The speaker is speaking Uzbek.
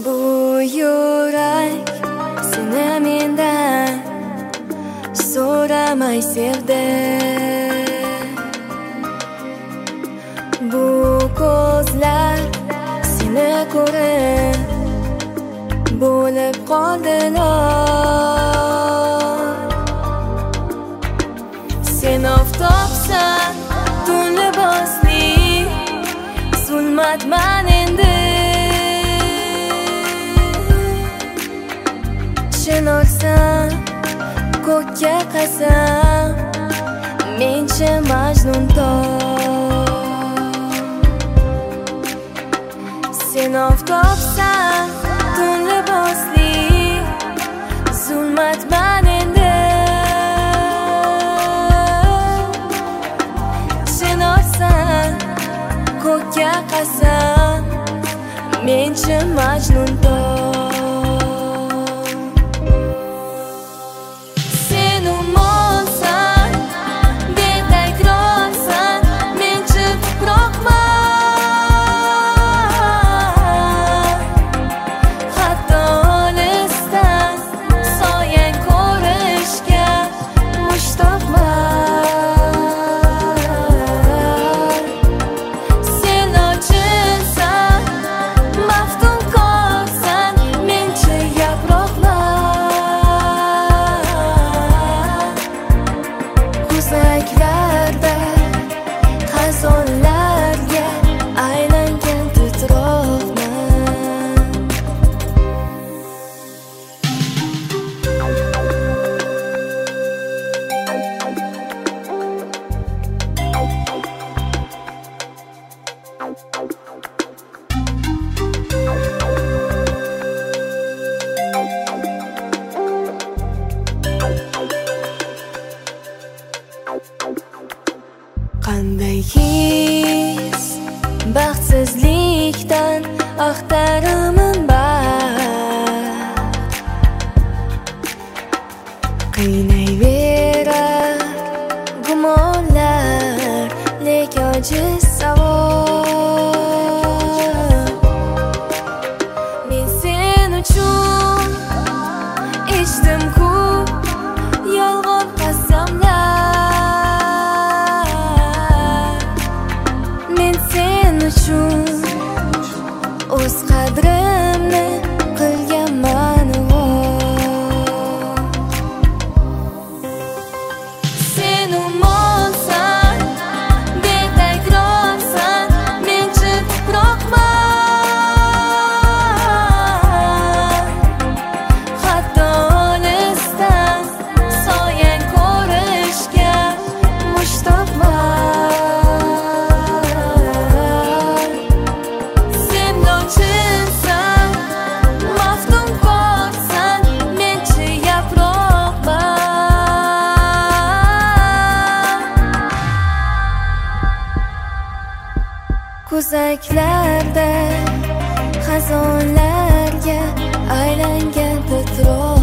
Bu yurak seni mendan so'ramay sevdi. Bu ko'zlar seni ko'rib bo'lib qoldilar. Sen oftobsan, tun libosli, zulmatman endi. Chinorsan, ko'kka qasam, mencha Majnun tor. Sen oftobsan, tun libosli, zulmatman endi. Chinorsan, ko'kka qasam, mencha Majnun tor. Xazonlarga aylangan titroqman. Qanday his baxtsizlikdan axtaraman baxt. Qiynayverar gumonlar, lek ojiz savol. Men sen uchun ichdim-ku yolg'on qasamlar. Men sen uchun o'z qadrimni qilganman. Sen umonsan, betakrorsan, men chiroqman. Hatto olisdan soyang ko'rishga mushtoqman. Ko'zaklarda xazonlarga aylangan titroq.